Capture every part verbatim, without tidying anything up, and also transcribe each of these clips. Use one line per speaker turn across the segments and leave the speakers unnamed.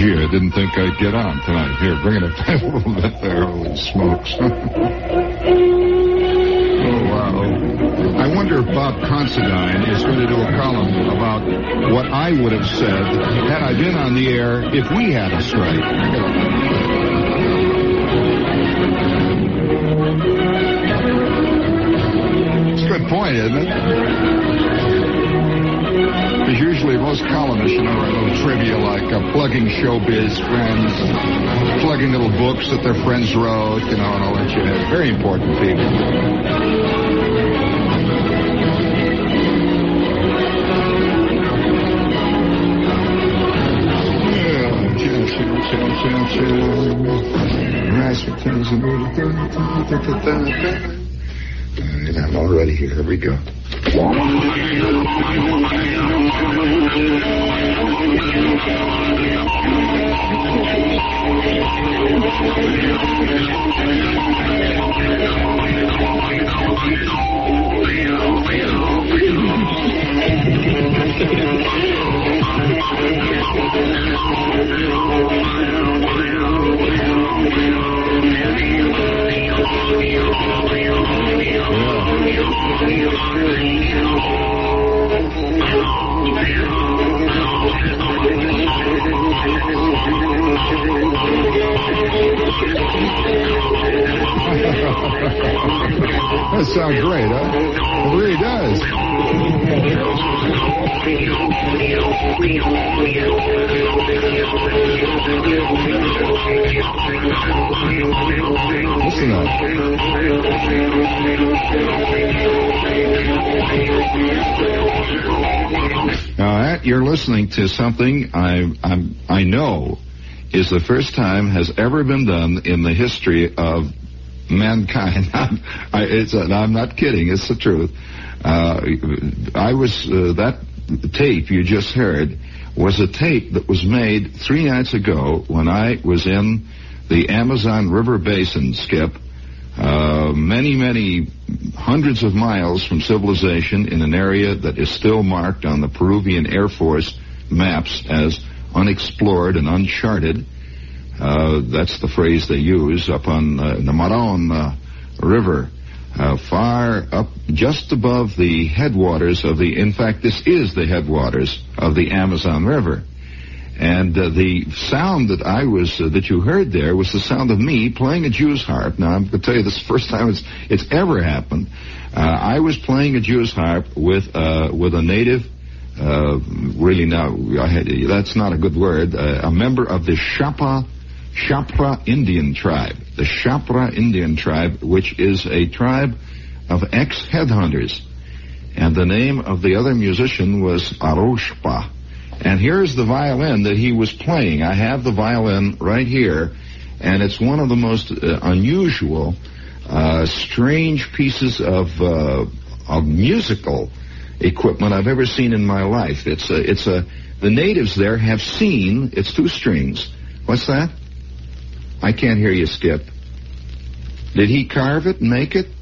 Gee, I didn't think I'd get on tonight. Here, bring it up a little bit there. Holy smokes. Oh, wow. I wonder if Bob Considine is going to do a column about what I would have said had I been on the air if we had a strike. It's a good point, isn't it? Because usually most columnists, you know, are a little trivia like uh, plugging showbiz friends, plugging little books that their friends wrote, you know, and all that shit. Very important people. And I'm already here. Here we go. That sounds great, huh? It really does. Listen up. Now, that you're listening to something I I'm, I know is the first time has ever been done in the history of mankind. I'm, I, it's a, I'm not kidding. It's the truth. Uh, I was uh, that tape you just heard was a tape that was made three nights ago when I was in the Amazon River Basin, Skip, uh, many, many hundreds of miles from civilization in an area that is still marked on the Peruvian Air Force maps as unexplored and uncharted. Uh, that's the phrase they use up on uh, the Maron uh, River, uh, far up just above the headwaters of the, in fact, this is the headwaters of the Amazon River. And uh, the sound that I was, uh, that you heard there was the sound of me playing a Jew's harp. Now, I'm going to tell you this is the first time it's, it's ever happened. Uh, I was playing a Jew's harp with, uh, with a native, uh, really now, I had, that's not a good word, uh, a member of the Shapa, Shapra Indian tribe. The Shapra Indian tribe, which is a tribe of ex-headhunters. And the name of the other musician was Arushpa. And here's the violin that he was playing. I have the violin right here, and it's one of the most uh, unusual, uh, strange pieces of, uh, of musical equipment I've ever seen in my life. It's a, it's a, the natives there have seen, it's two strings. What's that? I can't hear you, Skip. Did he carve it and make it?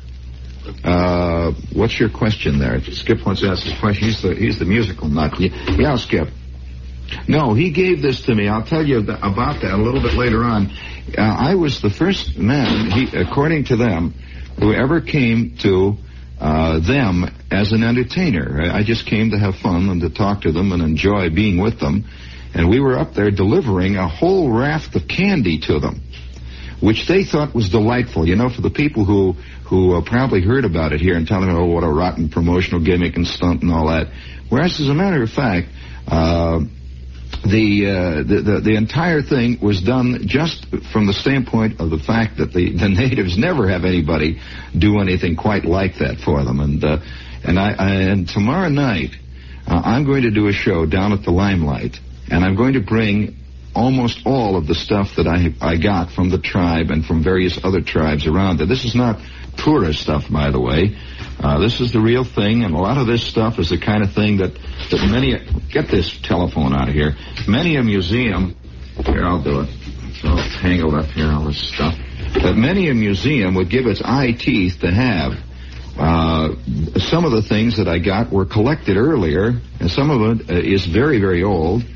Uh, what's your question there? Skip wants to ask his question. He's the, he's the musical nut. Yeah, Skip. No, he gave this to me. I'll tell you th- about that a little bit later on. Uh, I was the first man, he, according to them, who ever came to uh, them as an entertainer. I, I just came to have fun and to talk to them and enjoy being with them. And we were up there delivering a whole raft of candy to them, which they thought was delightful. You know, for the people who who uh, probably heard about it here and telling them, oh, what a rotten promotional gimmick and stunt and all that. Whereas, as a matter of fact, uh, the, uh, the the the entire thing was done just from the standpoint of the fact that the, the natives never have anybody do anything quite like that for them. And uh, and I, I and tomorrow night uh, I'm going to do a show down at the Limelight, and I'm going to bring almost all of the stuff that I I got from the tribe and from various other tribes around there. This is not tourist stuff, by the way. Uh, this is the real thing, and a lot of this stuff is the kind of thing that, that many... Get this telephone out of here. Many a museum... Here, I'll do it. It's all tangled up here, all this stuff. But many a museum would give its eye teeth to have. Uh, some of the things that I got were collected earlier, and some of it uh, is very, very old.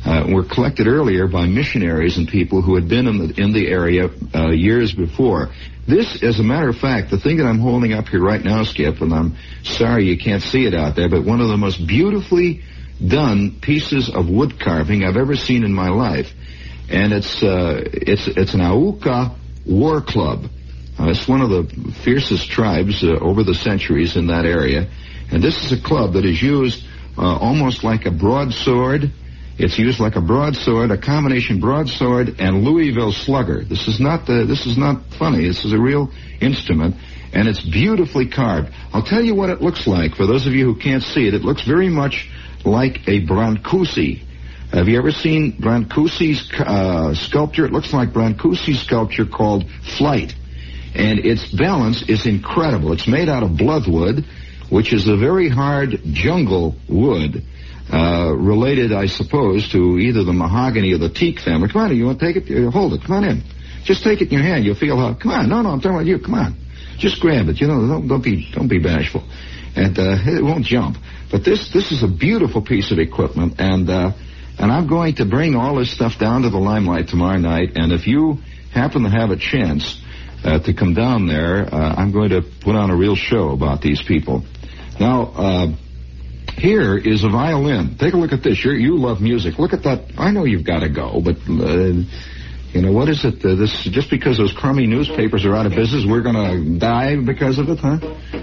uh, were collected earlier by missionaries and people who had been in the, in the area uh, years before. This, as a matter of fact, the thing that I'm holding up here right now, Skip, and I'm sorry you can't see it out there, but one of the most beautifully done pieces of wood carving I've ever seen in my life. And it's uh, it's it's an Auca war club. Uh, it's one of the fiercest tribes uh, over the centuries in that area. And this is a club that is used uh, almost like a broadsword. It's used like a broadsword, a combination broadsword and Louisville slugger. This is not the, this is not funny. This is a real instrument, and it's beautifully carved. I'll tell you what it looks like. For those of you who can't see it, it looks very much like a Brancusi. Have you ever seen Brancusi's uh, sculpture? It looks like Brancusi's sculpture called Flight, and its balance is incredible. It's made out of bloodwood, which is a very hard jungle wood. Uh, related, I suppose, to either the mahogany or the teak family. Come on, you want to take it? Hold it. Come on in. Just take it in your hand. You'll feel how. Come on. No, no, I'm talking about you. Come on. Just grab it. You know, don't, don't be, don't be bashful, and uh, it won't jump. But this, this is a beautiful piece of equipment, and uh, and I'm going to bring all this stuff down to the Limelight tomorrow night. And if you happen to have a chance uh, to come down there, uh, I'm going to put on a real show about these people. Now. Uh, Here is a violin. Take a look at this. You're, you love music. Look at that. I know you've got to go, but, uh, you know, what is it? Uh, this just because those crummy newspapers are out of business, we're going to die because of it, huh?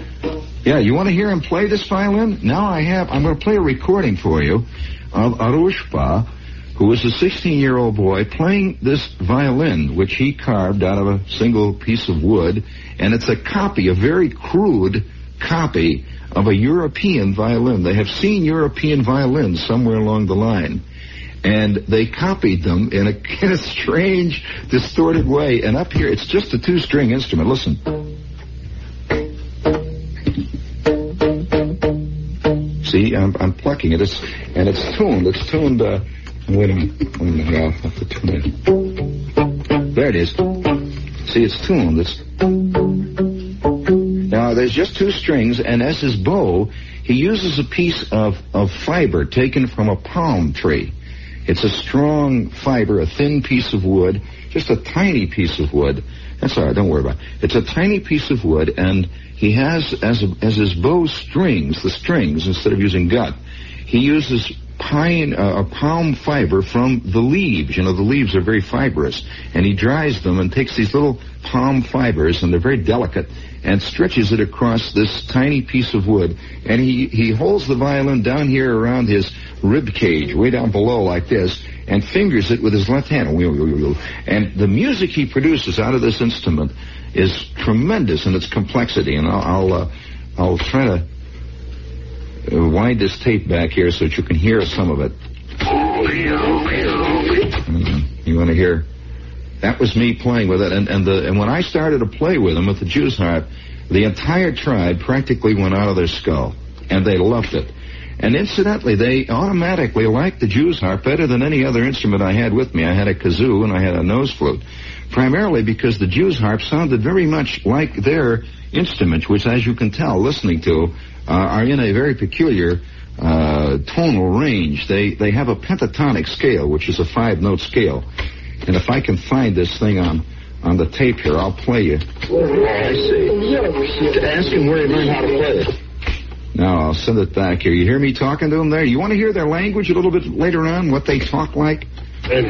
Yeah, you want to hear him play this violin? Now I have. I'm going to play a recording for you of Arushpa, who was a sixteen-year-old boy playing this violin, which he carved out of a single piece of wood, and it's a copy, a very crude copy of a European violin. They have seen European violins somewhere along the line, and they copied them in a, in a strange, distorted way. And up here, it's just a two-string instrument. Listen. See, I'm, I'm plucking it, it's, and it's tuned. It's tuned. Uh, wait a minute. Wait a minute. I'll have to tune it. There it is. See, it's tuned. It's. Now, there's just two strings, and as his bow, he uses a piece of, of fiber taken from a palm tree. It's a strong fiber, a thin piece of wood, just a tiny piece of wood. That's all right, don't worry about it. It's a tiny piece of wood, and he has, as, a, as his bow strings, the strings, instead of using gut, he uses pine, uh, a palm fiber from the leaves. You know, the leaves are very fibrous, and he dries them and takes these little palm fibers, and they're very delicate, and stretches it across this tiny piece of wood. And he, he holds the violin down here around his rib cage, way down below like this, and fingers it with his left hand. And the music he produces out of this instrument is tremendous in its complexity. And I'll I'll, uh, I'll try to wind this tape back here so that you can hear some of it. You want to hear? That was me playing with it, and and, the, and when I started to play with him with the Jew's harp, the entire tribe practically went out of their skull, and they loved it. And incidentally, they automatically liked the Jew's harp better than any other instrument I had with me. I had a kazoo and I had a nose flute, primarily because the Jew's harp sounded very much like their instruments, which, as you can tell, listening to, uh, are in a very peculiar uh, tonal range. They they have a pentatonic scale, which is a five-note scale. And if I can find this thing on, on the tape here, I'll play you. I see. Ask him where he learned how to play it. Now, I'll send it back here. You hear me talking to them there? You want to hear their language a little bit later on, what they talk like? There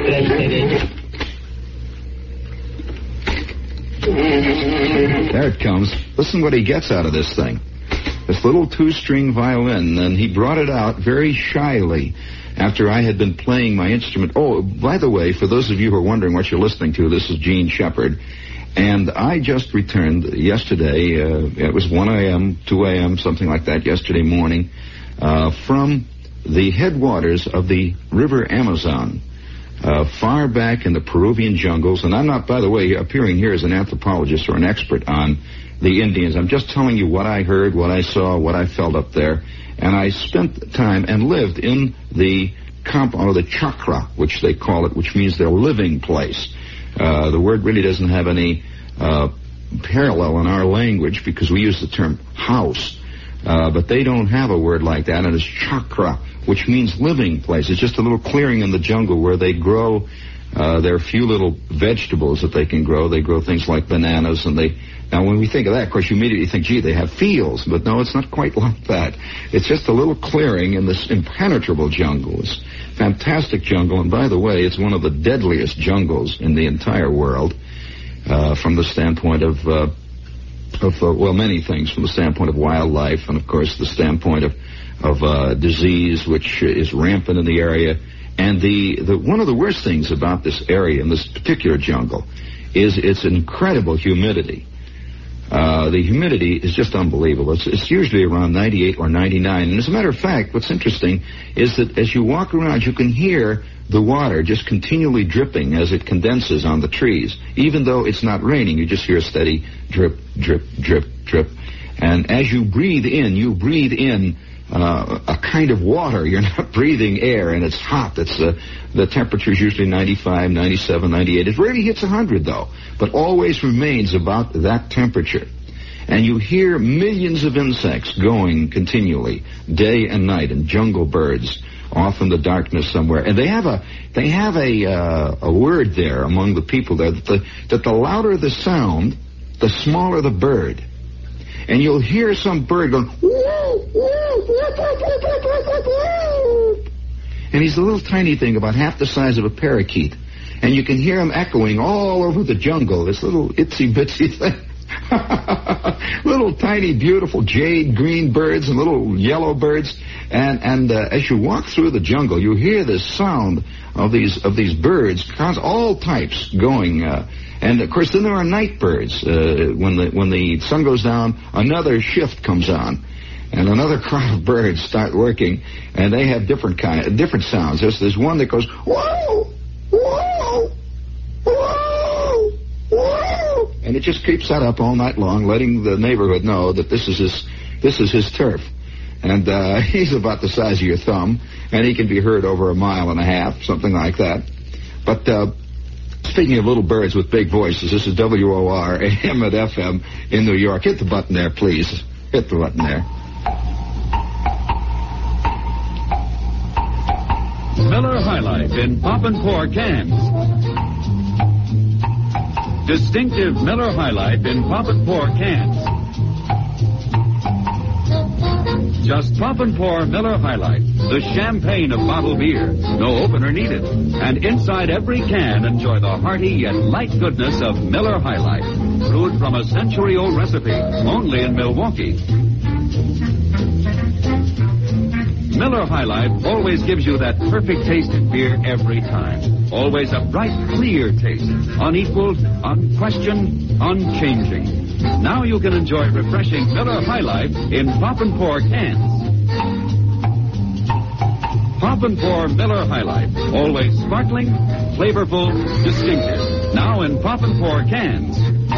it comes. Listen what he gets out of this thing. This little two-string violin, and he brought it out very shyly after I had been playing my instrument. Oh, by the way, for those of you who are wondering what you're listening to, this is Gene Shepard. And I just returned yesterday, uh, it was one a.m., two a.m., something like that, yesterday morning, uh, from the headwaters of the River Amazon, uh, far back in the Peruvian jungles. And I'm not, by the way, appearing here as an anthropologist or an expert on the Indians. I'm just telling you what I heard, what I saw, what I felt up there. And I spent time and lived in the comp, or the chakra, which they call it, which means their living place. Uh, the word really doesn't have any uh, parallel in our language because we use the term house. Uh, but they don't have a word like that, and it's chakra, which means living place. It's just a little clearing in the jungle where they grow uh, their few little vegetables that they can grow. They grow things like bananas, and they... Now, when we think of that, of course, you immediately think, gee, they have fields. But no, it's not quite like that. It's just a little clearing in this impenetrable jungle. It's fantastic jungle, and by the way, it's one of the deadliest jungles in the entire world uh, from the standpoint of... Uh, Of, uh, well, many things from the standpoint of wildlife and, of course, the standpoint of, of uh, disease, which is rampant in the area. And the, the one of the worst things about this area, in this particular jungle, is its incredible humidity. Uh, the humidity is just unbelievable. It's, it's usually around ninety-eight or ninety-nine. And as a matter of fact, what's interesting is that as you walk around, you can hear the water just continually dripping as it condenses on the trees. Even though it's not raining, you just hear a steady drip, drip, drip, drip. And as you breathe in, you breathe in uh, a kind of water. You're not breathing air, and it's hot. It's uh, the temperature is usually ninety-five, ninety-seven, ninety-eight. It rarely hits one hundred, though, but always remains about that temperature. And you hear millions of insects going continually, day and night, and jungle birds off in the darkness somewhere. And they have a they have a uh, a word there among the people there that the that the louder the sound, the smaller the bird. And you'll hear some bird going, and he's a little tiny thing about half the size of a parakeet. And you can hear him echoing all over the jungle, this little itsy-bitsy thing. Little tiny, beautiful jade green birds and little yellow birds. And and uh, as you walk through the jungle, you hear this sound of these of these birds, all types going. Uh, and of course, then there are night birds. Uh, when the when the sun goes down, another shift comes on, and another crowd of birds start working, and they have different kind, different sounds. There's there's one that goes whoa, whoa, whoa, whoa, and it just keeps that up all night long, letting the neighborhood know that this is his this is his turf. And uh, he's about the size of your thumb, and he can be heard over a mile and a half, something like that. But uh, speaking of little birds with big voices, this is W O R A M at F M in New York. Hit the button there, please. Hit the button there.
Miller High Life in pop and pour cans. Distinctive Miller High Life in pop and pour cans. Just pop and pour Miller High Life, the champagne of bottled beer. No opener needed. And inside every can, enjoy the hearty yet light goodness of Miller High Life. Brewed from a century-old recipe, only in Milwaukee. Miller High Life always gives you that perfect taste in beer every time. Always a bright, clear taste. Unequaled, unquestioned, unchanging. Now you can enjoy refreshing Miller High Life in pop and pour cans. Pop and pour Miller High Life. Always sparkling, flavorful, distinctive. Now in pop and pour cans.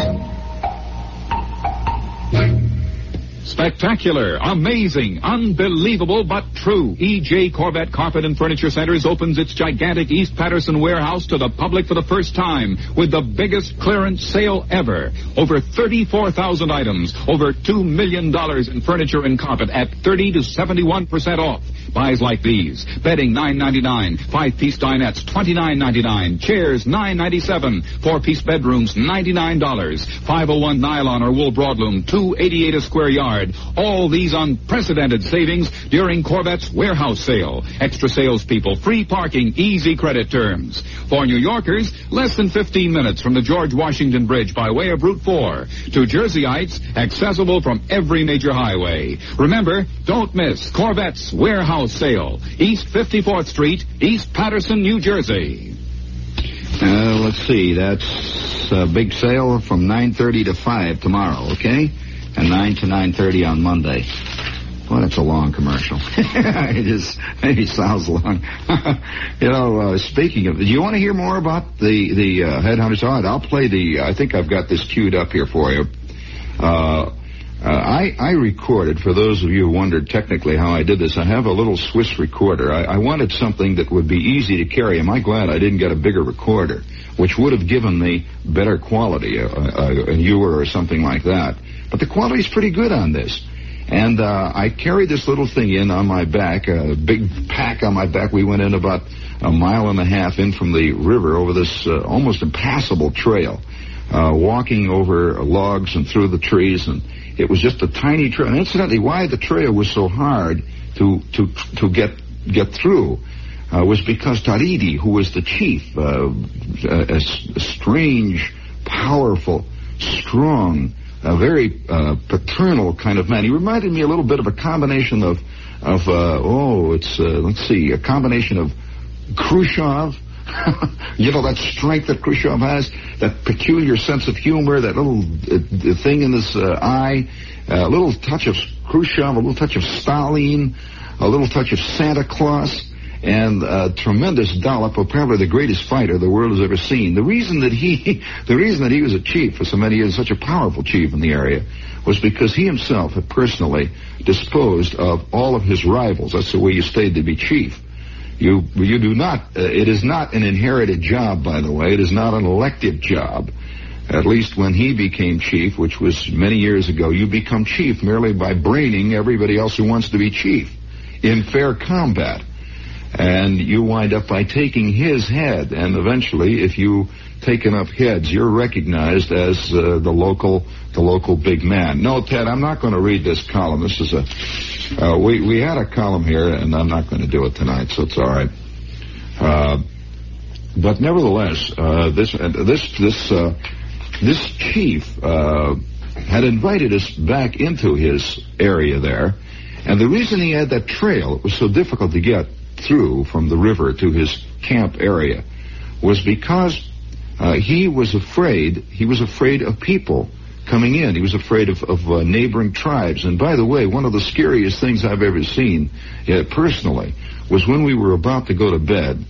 Spectacular, amazing, unbelievable, but true. E J Corvette Carpet and Furniture Centers opens its gigantic East Patterson warehouse to the public for the first time with the biggest clearance sale ever. Over thirty-four thousand items, over two million dollars in furniture and carpet at thirty to seventy-one percent off. Buys like these: bedding nine ninety-nine, five-piece dinettes twenty-nine ninety-nine, chairs nine ninety-seven, four-piece bedrooms ninety-nine dollars, five oh one nylon or wool broadloom two eighty-eight a square yard. All these unprecedented savings during Corvette's warehouse sale. Extra salespeople, free parking, easy credit terms. For New Yorkers, less than fifteen minutes from the George Washington Bridge by way of Route four. To Jerseyites, accessible from every major highway. Remember, don't miss Corvette's warehouse sale. East fifty-fourth Street, East Patterson, New Jersey.
Uh, let's see, that's a big sale from nine thirty to five tomorrow, okay? And nine to nine thirty on Monday. Well, that's a long commercial. it is. It sounds long. you know, uh, speaking of, do you want to hear more about the the uh, Headhunters? All right, I'll play the. I think I've got this queued up here for you. Uh, uh, I I recorded, for those of you who wondered technically how I did this, I have a little Swiss recorder. I, I wanted something that would be easy to carry. Am I glad I didn't get a bigger recorder, which would have given me better quality, a, a, a Newer or something like that. But the quality's pretty good on this. And uh, I carried this little thing in on my back, a big pack on my back. We went in about a mile and a half in from the river over this uh, almost impassable trail, uh, walking over logs and through the trees, and it was just a tiny trail. And incidentally, why the trail was so hard to to to get get through uh, was because Taridi, who was the chief, uh, a, a strange, powerful, strong, a very uh, paternal kind of man. He reminded me a little bit of a combination of, of uh, oh, it's, uh, let's see, a combination of Khrushchev, you know, that strength that Khrushchev has, that peculiar sense of humor, that little uh, thing in his uh, eye, a little touch of Khrushchev, a little touch of Stalin, a little touch of Santa Claus, and a tremendous dollop of probably the greatest fighter the world has ever seen. The reason that he, the reason that he was a chief for so many years, such a powerful chief in the area, was because he himself had personally disposed of all of his rivals. That's the way you stayed to be chief. You, you do not, uh, it is not an inherited job, by the way. It is not an elective job. At least when he became chief, which was many years ago, you become chief merely by braining everybody else who wants to be chief in fair combat. And you wind up by taking his head, and eventually, if you take enough heads, you're recognized as uh, the local, the local big man. No, Ted, I'm not going to read this column. This is a, uh, we we had a column here, and I'm not going to do it tonight, so it's all right. Uh, but nevertheless, uh, this uh, this this uh, this chief uh, had invited us back into his area there, and the reason he had that trail, it was so difficult to get through from the river to his camp area, was because uh, he was afraid, he was afraid of people coming in. He was afraid of, of uh, neighboring tribes. And by the way, one of the scariest things I've ever seen, uh, personally, was when we were about to go to bed.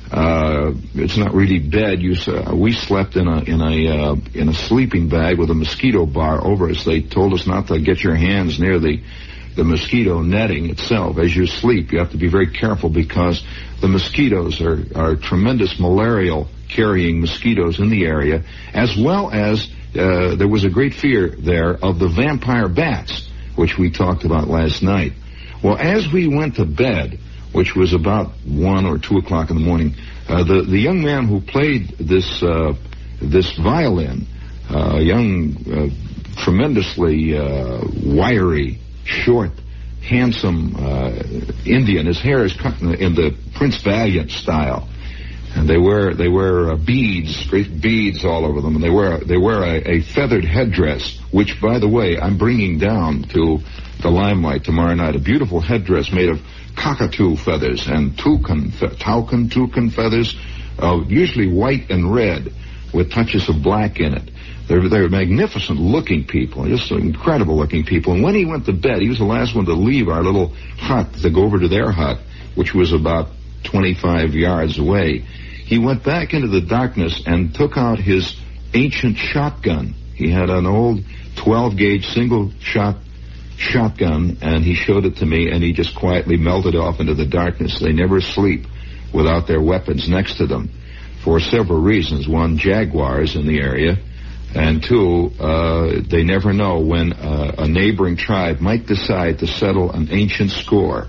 Uh, it's not really bed. You, uh, we slept in a in a uh, in a sleeping bag with a mosquito bar over us. They told us not to get your hands near the the mosquito netting itself. As you sleep, you have to be very careful because the mosquitoes are, are tremendous malarial carrying mosquitoes in the area, as well as uh, there was a great fear there of the vampire bats, which we talked about last night. Well, as we went to bed, which was about one or two o'clock in the morning, uh, the, the young man who played this, uh, this violin, a uh, young, uh, tremendously uh, wiry, short, handsome uh, Indian. His hair is cut in the, in the Prince Valiant style, and they wear they wear uh, beads, great beads all over them, and they wear they wear a, a feathered headdress, which, by the way, I'm bringing down to the limelight tomorrow night. A beautiful headdress made of cockatoo feathers and toucan, fe- toucan, toucan feathers, uh, usually white and red, with touches of black in it. They're, they're magnificent-looking people, just incredible-looking people. And when he went to bed, he was the last one to leave our little hut to go over to their hut, which was about twenty-five yards away. He went back into the darkness and took out his ancient shotgun. He had an old twelve-gauge single-shot shotgun, and he showed it to me, and he just quietly melted off into the darkness. They never sleep without their weapons next to them for several reasons. One, jaguars in the area. And two, uh, they never know when uh, a neighboring tribe might decide to settle an ancient score.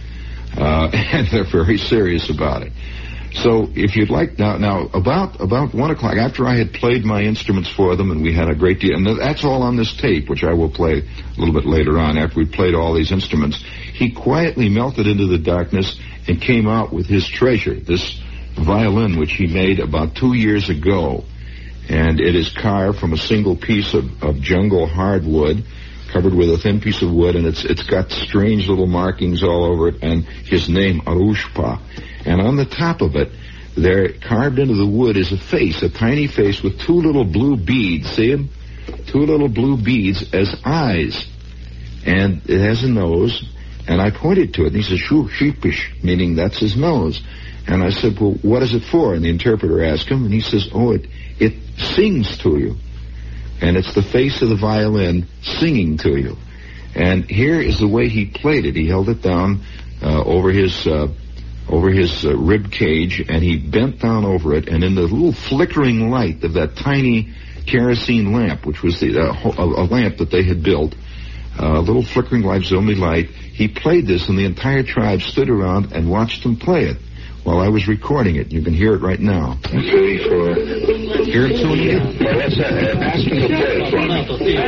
Uh, and they're very serious about it. So if you'd like, now, now about, about one o'clock, after I had played my instruments for them, and we had a great deal, and that's all on this tape, which I will play a little bit later on, after we played all these instruments, he quietly melted into the darkness and came out with his treasure, this violin, which he made about two years ago. And it is carved from a single piece of, of jungle hardwood, covered with a thin piece of wood, and it's it's got strange little markings all over it, and his name, Arushpa. And on the top of it, there, carved into the wood, is a face, a tiny face with two little blue beads. See them? Two little blue beads as eyes. And it has a nose, and I pointed to it, and he says, shoo, sheepish, meaning that's his nose. And I said, well, what is it for? And the interpreter asked him, and he says, oh, it it sings to you. And it's the face of the violin singing to you. And here is the way he played it. He held it down uh, over his uh, over his uh, rib cage, and he bent down over it, and in the little flickering light of that tiny kerosene lamp, which was the, uh, a, a lamp that they had built, uh, little flickering lights, only light. He played this, and the entire tribe stood around and watched him play it while I was recording it. You can hear it right now.
Three, four.
Hear it, Tony?
Well, let's uh, ask him to play it for me.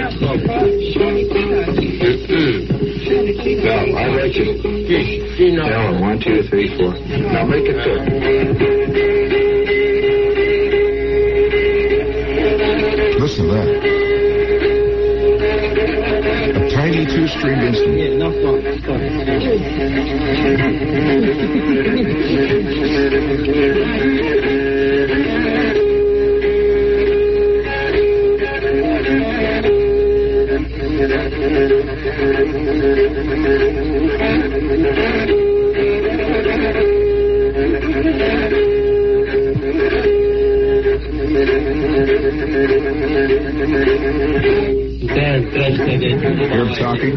Now, I'll let you. Now, one, two, three, four. Now, make it good.
Listen to that. A tiny two-stringed instrument.
Yeah, no problem.
Hear him talking?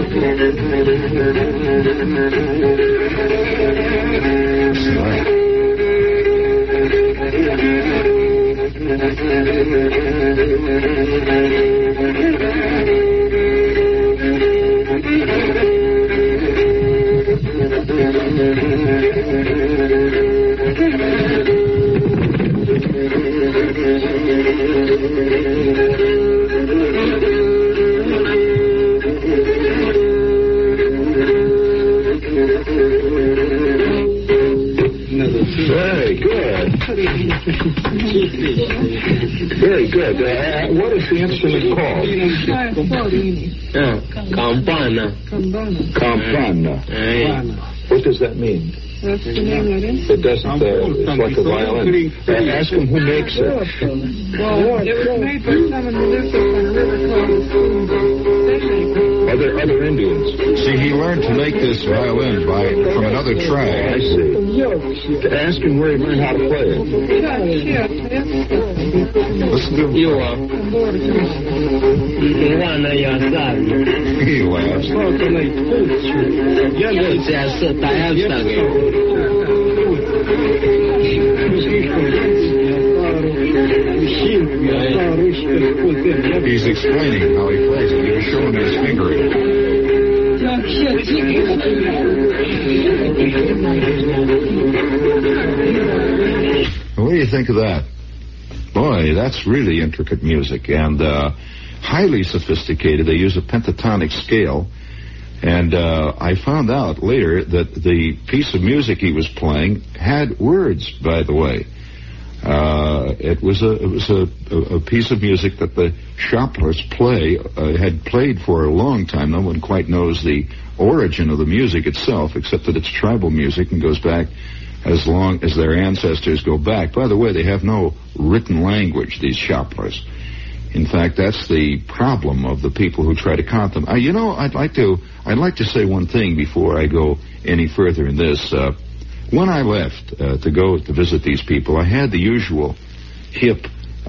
Very good. Very good. Uh, what is the instrument called?
Campana.
Campana. What does that mean? It doesn't, uh, it's like a violin. Uh, ask him who makes it.
Well, it was made by seven municipal and river
Other, other Indians.
See, he learned to make this violin by from another tribe.
I see. Ask him where he learned how to play it.
Listen to him.
You are.
He laughs. He's explaining how he plays it. He was showing me his fingering. What do you think of that? Boy, that's really intricate music and uh, highly sophisticated. They use a pentatonic scale. And uh, I found out later that the piece of music he was playing had words, by the way. Uh, it was a it was a, a piece of music that the Shoplers play uh, had played for a long time. No one quite knows the origin of the music itself, except that it's tribal music and goes back as long as their ancestors go back. By the way, they have no written language, these Shoplers. In fact, that's the problem of the people who try to count them. Uh, you know, I'd like to I'd like to say one thing before I go any further in this. Uh, when I left uh, to go to visit these people, I had the usual hip,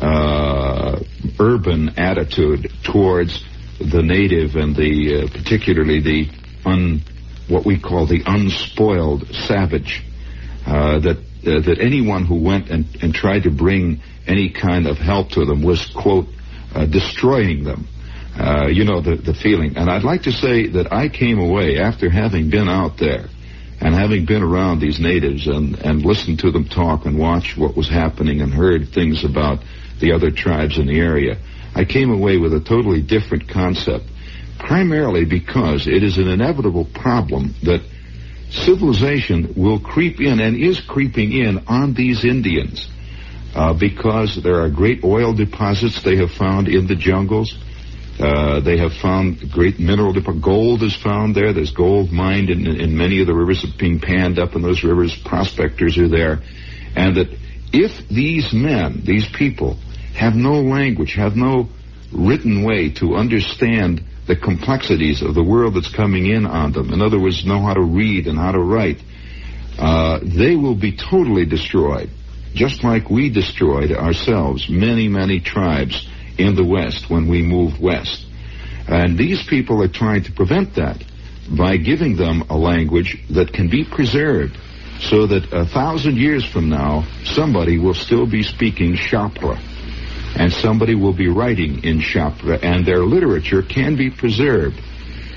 uh, urban attitude towards the native and the uh, particularly the un what we call the unspoiled savage. Uh, that uh, that anyone who went and, and tried to bring any kind of help to them was, quote, uh, destroying them. Uh, you know, the, the feeling. And I'd like to say that I came away after having been out there and having been around these natives and, and listened to them talk and watch what was happening and heard things about the other tribes in the area. I came away with a totally different concept, primarily because it is an inevitable problem that civilization will creep in and is creeping in on these Indians uh, because there are great oil deposits they have found in the jungles. Uh, they have found great mineral deposits. Gold is found there. There's gold mined in, in many of the rivers being panned up in those rivers. Prospectors are there. And that if these men, these people, have no language, have no written way to understand the complexities of the world that's coming in on them, in other words, know how to read and how to write, uh, they will be totally destroyed, just like we destroyed ourselves, many, many tribes in the West when we moved west. And these people are trying to prevent that by giving them a language that can be preserved so that a thousand years from now, somebody will still be speaking Shapra. And somebody will be writing in Shapra, and their literature can be preserved.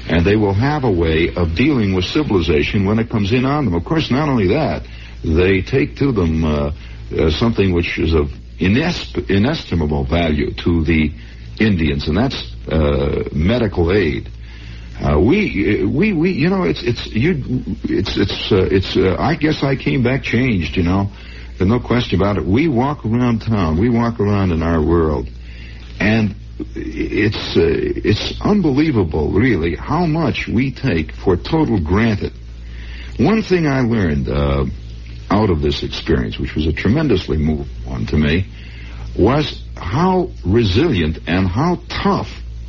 And they will have a way of dealing with civilization when it comes in on them. Of course, not only that, they take to them uh, uh, something which is of inesp- inestimable value to the Indians, and that's uh, medical aid. Uh, we, we, we, you know, it's, it's, you, it's, it's, uh, it's. Uh, I guess I came back changed. You know, there's no question about it. We walk around town, we walk around in our world, and it's, uh, it's unbelievable, really, how much we take for total granted. One thing I learned uh, out of this experience, which was a tremendously moving one to me, was how resilient and how tough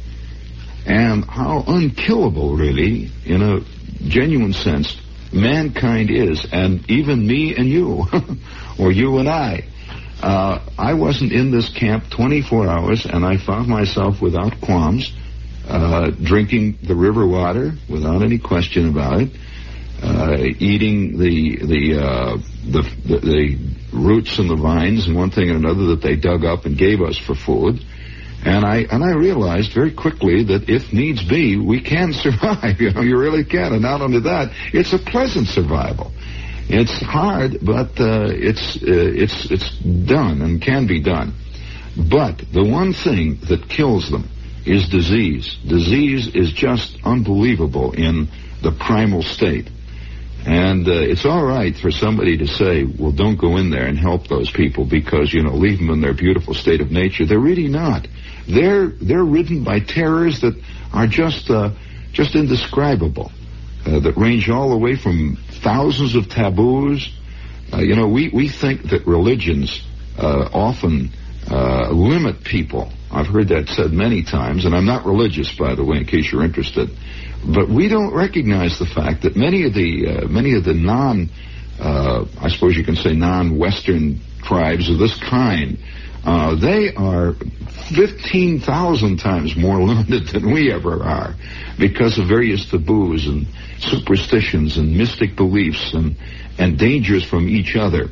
and how unkillable, really, in a genuine sense, mankind is, and even me and you, or you and I. Uh, I wasn't in this camp twenty-four hours, and I found myself without qualms, uh, drinking the river water without any question about it, uh, eating the the, uh, the the the roots and the vines and one thing and another that they dug up and gave us for food. And I and I realized very quickly that if needs be, we can survive. You know, you really can. And not only that, it's a pleasant survival. It's hard, but uh, it's uh, it's it's done and can be done. But the one thing that kills them is disease. Disease is just unbelievable in the primal state. And uh, it's all right for somebody to say, well, don't go in there and help those people because, you know, leave them in their beautiful state of nature. They're really not. They're they're ridden by terrors that are just uh, just indescribable, uh, that range all the way from thousands of taboos. Uh, you know, we, we think that religions uh, often uh, limit people. I've heard that said many times, and I'm not religious, by the way, in case you're interested. But we don't recognize the fact that many of the uh, many of the non, uh, I suppose you can say non-Western tribes of this kind, uh, they are fifteen thousand times more limited than we ever are because of various taboos and superstitions and mystic beliefs and, and dangers from each other.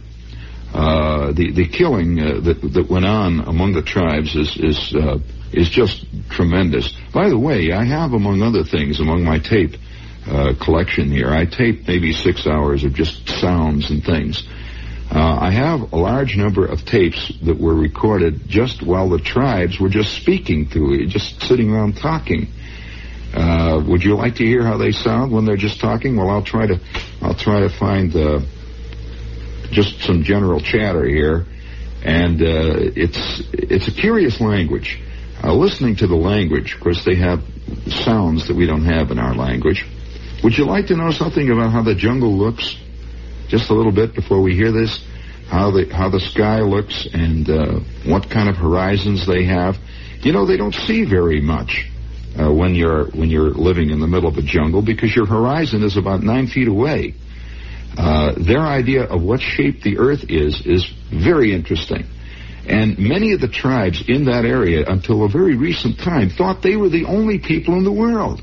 Uh, the, the killing uh, that, that went on among the tribes is, is, uh, is just tremendous. By the way, I have, among other things, among my tape uh, collection here, I taped maybe six hours of just sounds and things. Uh, I have a large number of tapes that were recorded just while the tribes were just speaking to it, just sitting around talking. Uh, would you like to hear how they sound when they're just talking? Well, I'll try to, I'll try to find uh, just some general chatter here, and uh, it's it's a curious language. Uh, listening to the language, of course, they have sounds that we don't have in our language. Would you like to know something about how the jungle looks? Just a little bit before we hear this, how the how the sky looks and uh, what kind of horizons they have. You know, they don't see very much uh, when you're when you're living in the middle of a jungle because your horizon is about nine feet away. Uh, their idea of what shape the earth is is very interesting. And many of the tribes in that area, until a very recent time, thought they were the only people in the world.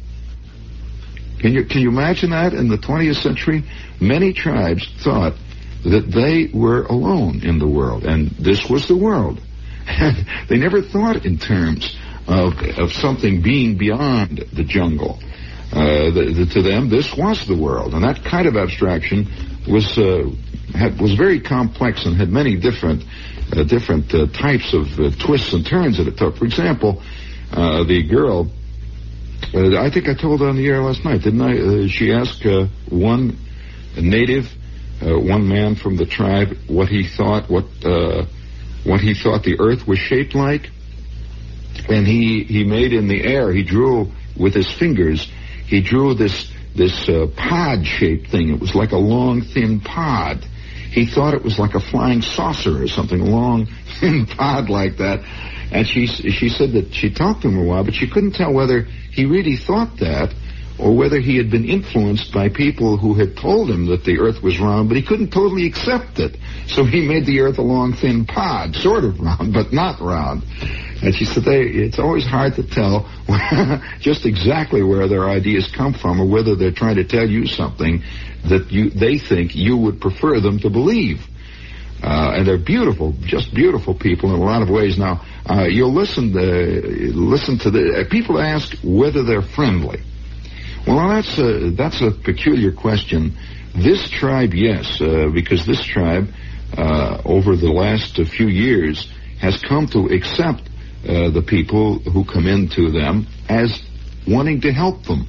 Can you can you imagine that in the twentieth century? Many tribes thought that they were alone in the world, and this was the world. And they never thought in terms of of something being beyond the jungle. Uh, the, the, to them, this was the world, and that kind of abstraction was uh, had, was very complex and had many different uh, different uh, types of uh, twists and turns that it took. For example, uh, the girl. Uh, I think I told her on the air last night, didn't I? Uh, she asked uh, one native, uh, one man from the tribe, what he thought, what uh, what he thought the earth was shaped like, and he he made in the air. He drew with his fingers. He drew this this uh, pod-shaped thing. It was like a long, thin pod. He thought it was like a flying saucer or something, a long, thin pod like that. And she she said that she talked to him a while, but she couldn't tell whether he really thought that or whether he had been influenced by people who had told him that the earth was round, but he couldn't totally accept it. So he made the earth a long, thin pod, sort of round, but not round. And she said they, it's always hard to tell just exactly where their ideas come from or whether they're trying to tell you something that you they think you would prefer them to believe. Uh, and they're beautiful, just beautiful people in a lot of ways. Now, uh, you'll listen to, listen to the, uh, people ask whether they're friendly. Well, that's a, that's a peculiar question. This tribe, yes, uh, because this tribe, uh, over the last uh, few years, has come to accept uh, the people who come into them as wanting to help them.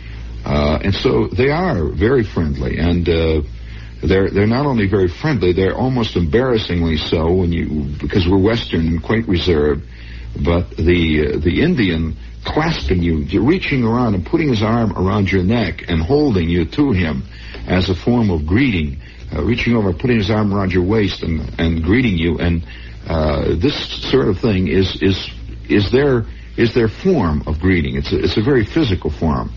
Uh, and so they are very friendly, and uh, they're they're not only very friendly, they're almost embarrassingly so when you because we're Western and quite reserved. But the uh, the Indian clasping you, reaching around and putting his arm around your neck and holding you to him as a form of greeting, uh, reaching over, putting his arm around your waist and, and greeting you, and uh, this sort of thing is is is their is their form of greeting. It's a, it's a very physical form.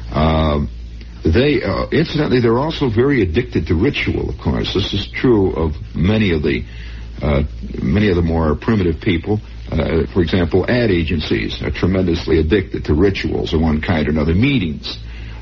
Uh, they uh, incidentally, they're also very addicted to ritual. Of course, this is true of many of the uh, many of the more primitive people. Uh, for example, ad agencies are tremendously addicted to rituals of one kind or another. Meetings.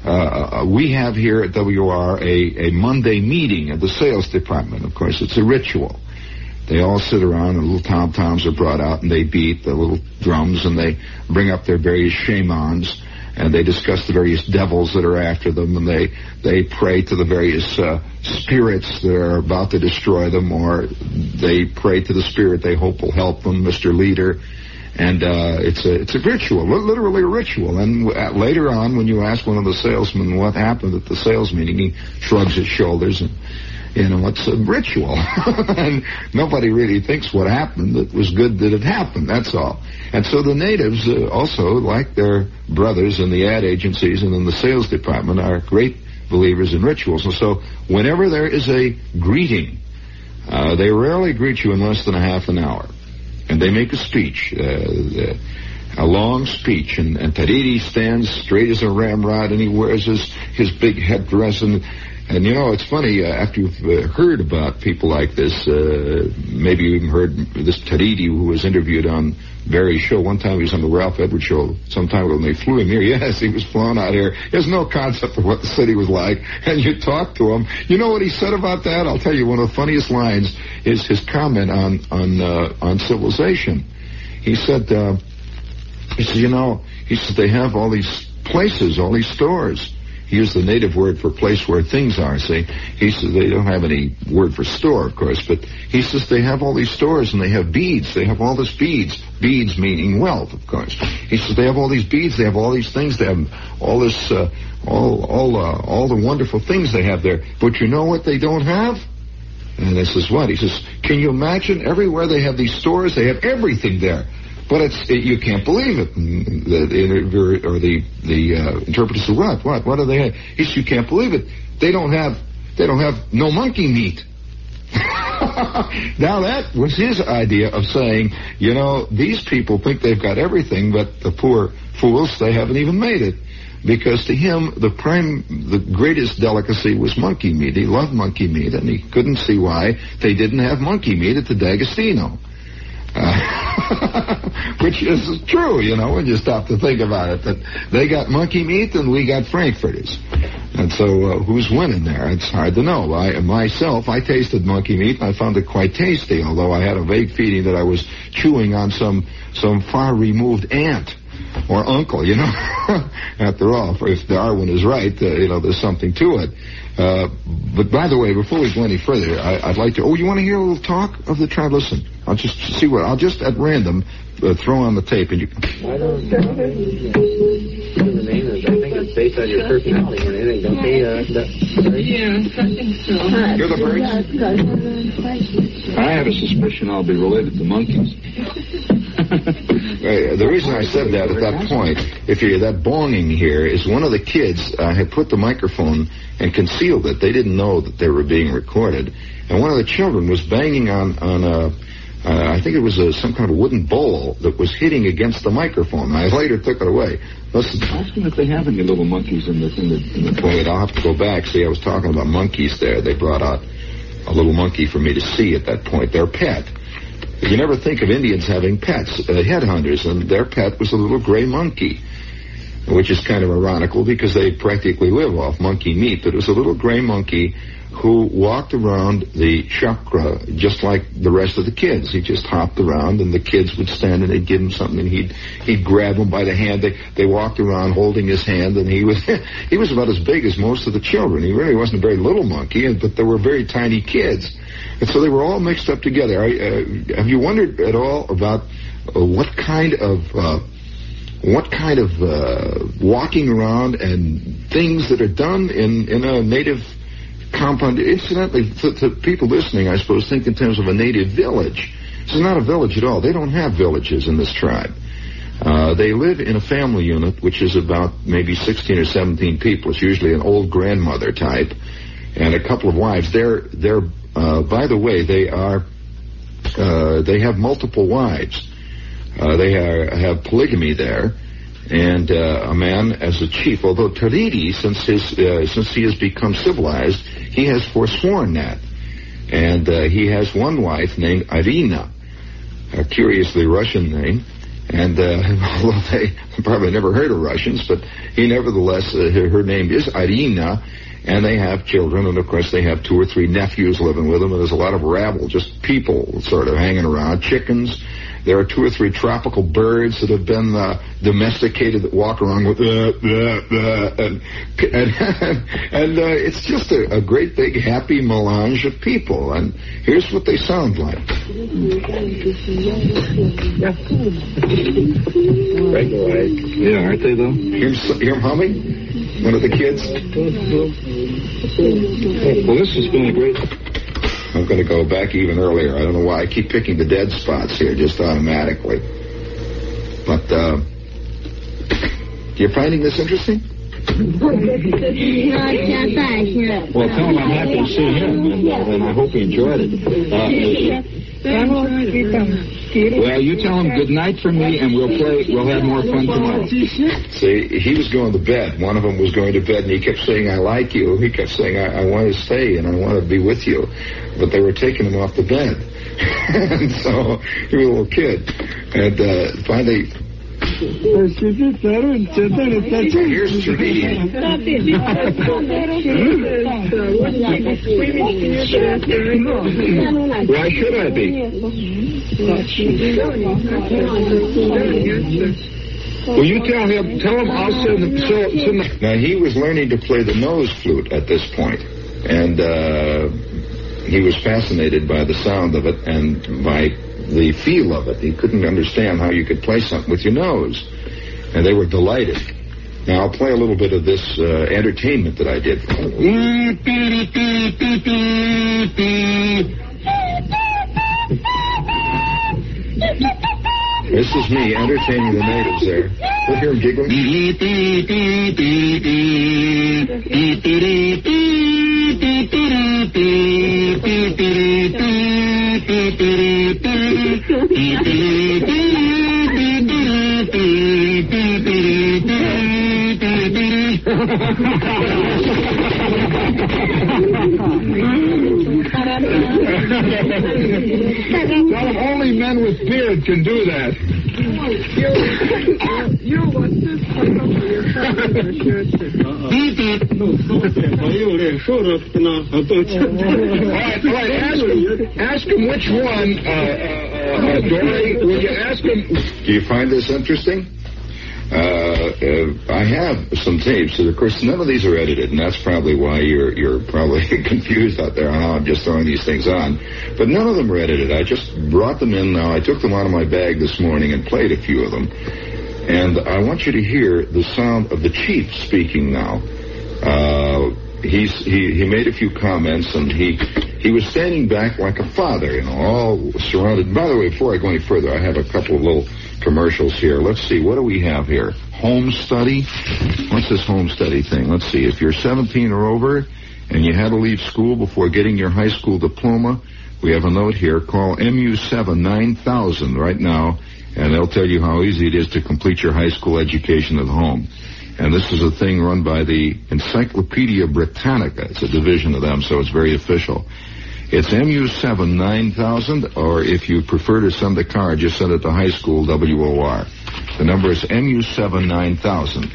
Uh, we have here at W R a, a Monday meeting of the sales department. Of course, it's a ritual. They all sit around and little tom-toms are brought out and they beat the little drums and they bring up their various shamans and they discuss the various devils that are after them and they, they pray to the various uh, spirits that are about to destroy them, or they pray to the spirit they hope will help them, Mister Leader. And uh, it's a it's a ritual, literally a ritual. And w- later on, when you ask one of the salesmen what happened at the sales meeting, he shrugs his shoulders and, you know, it's a ritual. And nobody really thinks what happened. It was good that it happened, that's all. And so the natives uh, also, like their brothers in the ad agencies and in the sales department, are great believers in rituals. And so whenever there is a greeting, uh, they rarely greet you in less than a half an hour. And they make a speech, uh, a long speech, and, and Tariri stands straight as a ramrod, and he wears his, his big headdress, and, and you know, it's funny, uh, after you've uh, heard about people like this, uh, maybe you even heard this Tariri who was interviewed on Barry's show. One time he was on the Ralph Edwards show, some time ago, and they flew him here. Yes, he was flown out here. He has no concept of what the city was like, and you talk to him. You know what he said about that? I'll tell you, one of the funniest lines is his comment on on uh, on civilization. He said, uh, he said, you know, he said they have all these places, all these stores. He used the native word for place where things are, see. He says they don't have any word for store, of course, but he says they have all these stores and they have beads. They have all this beads. Beads meaning wealth, of course. He says they have all these beads. They have all these things. They have all this, uh, all, all, uh, all the wonderful things they have there. But you know what they don't have? And this is what? He says, can you imagine everywhere they have these stores, they have everything there. But it's it, you can't believe it. And the, the, or the the uh, interpreter said, "What? What? What do they have?" He said, "You can't believe it. They don't have they don't have no monkey meat." Now that was his idea of saying, you know, these people think they've got everything, but the poor fools, they haven't even made it. Because to him, the prime, the greatest delicacy was monkey meat. He loved monkey meat, and he couldn't see why they didn't have monkey meat at the D'Agostino. Uh, which is true, you know, when you stop to think about it, that they got monkey meat and we got frankfurters. And so uh, who's winning there? It's hard to know. I myself, I tasted monkey meat and I found it quite tasty, although I had a vague feeling that I was chewing on some some far-removed aunt or uncle, you know. After all, if Darwin is right, uh, you know, there's something to it. Uh, but by the way, before we go any further, I, I'd like to, oh, you want to hear a little talk of the tribe? Listen, I'll just see what, I'll just at random uh, throw on the tape and you can...
I don't know the name is. I think it's based on your personality or anything, don't they? Uh, the,
yes, I think so.
You're the birds?
I have a suspicion I'll be related to monkeys.
Uh, the reason I said that at that point, if you hear that bonging here, is one of the kids uh, had put the microphone and concealed it. They didn't know that they were being recorded. And one of the children was banging on, on a, uh, I think it was a, some kind of wooden bowl that was hitting against the microphone. I later took it away. Listen.
Ask them if they have any little monkeys in the, in the, in the
Wait, I'll have to go back. See, I was talking about monkeys there. They brought out a little monkey for me to see at that point. Their pet. You never think of Indians having pets, uh, headhunters, and their pet was a little gray monkey. which is kind of ironical because they practically live off monkey meat. But it was a little gray monkey who walked around the chakra just like the rest of the kids. He just hopped around, and the kids would stand and they'd give him something, and he'd he'd grab them by the hand. They they walked around holding his hand, and he was he was about as big as most of the children. He really wasn't a very little monkey, but there were very tiny kids, and so they were all mixed up together. I, uh, have you wondered at all about uh, what kind of uh, what kind of uh, walking around and things that are done in in a native compound? Incidentally, to, to people listening, I suppose, think in terms of a native village. This is not a village at all. They don't have villages in this tribe. Uh, they live in a family unit, which is about maybe sixteen or seventeen people. It's usually an old grandmother type and a couple of wives. They're, they're, uh, by the way, they are, uh, they have multiple wives. Uh, they are, have polygamy there. And uh, a man as a chief, although Taridi, since his uh, since he has become civilized, he has forsworn that. And uh, he has one wife named Irina, a curiously Russian name. And uh, although they probably never heard of Russians, but he nevertheless, uh, her, her name is Irina. And they have children, and of course they have two or three nephews living with them, and there's a lot of rabble, just people sort of hanging around, chickens. There are two or three tropical birds that have been uh, domesticated that walk around with, uh, uh, uh, and and, and uh, it's just a, a great big happy melange of people. And here's what they sound like.
Yeah, aren't they though?
Hear, hear them humming? One of the kids?
Well, this has been a great...
I'm going to go back even earlier. I don't know why. I keep picking the dead spots here just automatically. But, uh, you're finding this interesting?
Well, tell him I'm happy to see him, and, uh, and I hope he enjoyed it. Uh, well, you tell him good night from me, and we'll play. We'll have more fun tomorrow.
See, he was going to bed. One of them was going to bed, and he kept saying, "I like you." He kept saying, "I, I want to stay, and I want to be with you." But they were taking him off the bed, and so he was a little kid. And uh, finally. Here's Trevidi.
Why should I be? Will you tell him? Tell him I'll send him. So, send him.
Now he was learning to play the nose flute at this point, and uh, he was fascinated by the sound of it and by the feel of it. He couldn't understand how you could play something with your nose. And they were delighted. Now, I'll play a little bit of this uh, entertainment that I did. This is me entertaining the natives there. Look here, giggling.
Well, only men with beard can do that.
You what's this?
All right, all right, ask him, ask him which one, uh, uh, uh, Dory, will you ask him?
Do you find this interesting? Uh, uh, I have some tapes, and of course none of these are edited, and that's probably why you're you're probably confused out there on how I'm just throwing these things on. But none of them are edited. I just brought them in now. I took them out of my bag this morning and played a few of them. And I want you to hear the sound of the chief speaking now. Uh, he's he, he made a few comments, and he he was standing back like a father, you know, all surrounded. By the way, before I go any further, I have a couple of little commercials here. Let's see, what do we have here? Home study? What's this home study thing? Let's see, if you're seventeen or over and you had to leave school before getting your high school diploma, we have a note here. Call M U seven nine thousand right now, and they'll tell you how easy it is to complete your high school education at home. And this is a thing run by the Encyclopedia Britannica. It's a division of them, so it's very official. It's M U seven nine thousand, or if you prefer to send a card, just send it to high school W O R. The number is M U seven nine thousand.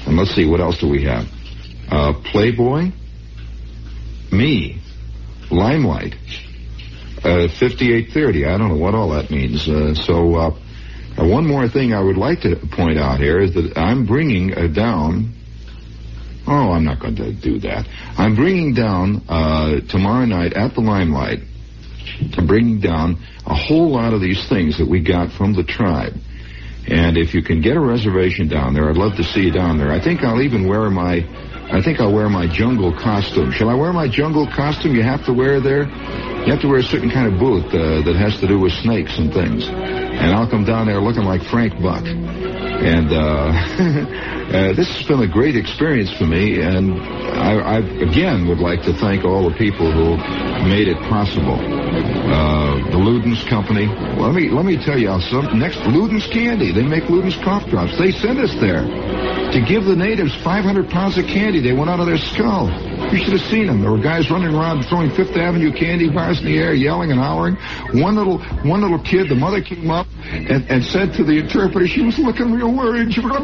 And let's see, what else do we have? Uh, Playboy, me, Limelight, uh, fifty-eight thirty. I don't know what all that means. Uh, so uh, uh, one more thing I would like to point out here is that I'm bringing uh, down... Oh, I'm not going to do that. I'm bringing down uh, tomorrow night at the Limelight, I'm bringing down a whole lot of these things that we got from the tribe. And if you can get a reservation down there, I'd love to see you down there. I think I'll even wear my, I think I'll wear my jungle costume. Shall I wear my jungle costume you have to wear there? You have to wear a certain kind of boot uh, that has to do with snakes and things. And I'll come down there looking like Frank Buck. And uh, uh, this has been a great experience for me, and I, I again would like to thank all the people who made it possible. Uh, the Ludens Company. Well, let me let me tell you, some, next Ludens Candy. They make Ludens cough drops. They sent us there to give the natives five hundred pounds of candy. They went out of their skull. You should have seen them. There were guys running around throwing Fifth Avenue candy bars in the air, yelling and hollering. One little one little kid, the mother came up and, and said to the interpreter, she was looking real worried. She, she had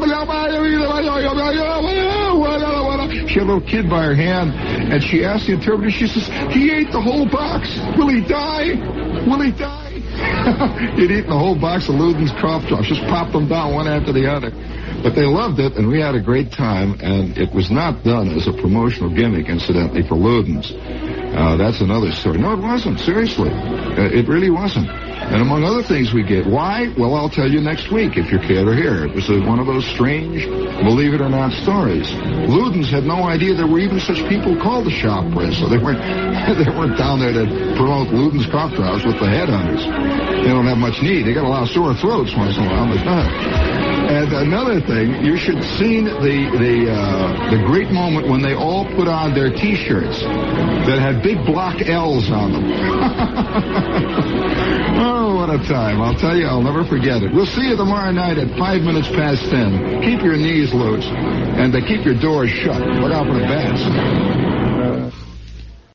a little kid by her hand, and she asked the interpreter, she says, he ate the whole box. Will he die? Will he die? He'd eaten the whole box of Ludens cough drops, just popped them down one after the other. But they loved it, and we had a great time, and it was not done as a promotional gimmick, incidentally, for Ludens. Uh, that's another story. No, it wasn't, seriously. Uh, it really wasn't. And among other things we get. Why? Well, I'll tell you next week if you care to hear. It was a, one of those strange, believe-it-or-not stories. Ludens had no idea there were even such people called the shop press, so they weren't they weren't down there to promote Ludens cough drops with the headhunters. They don't have much need. They got a lot of sore throats once in a while, but not. And another thing, you should have seen the the uh, the great moment when they all put on their T-shirts that had big block L's on them. Oh, what a time. I'll tell you, I'll never forget it. We'll see you tomorrow night at five minutes past ten. Keep your knees loose, and uh, keep your doors shut. Look out for the bats.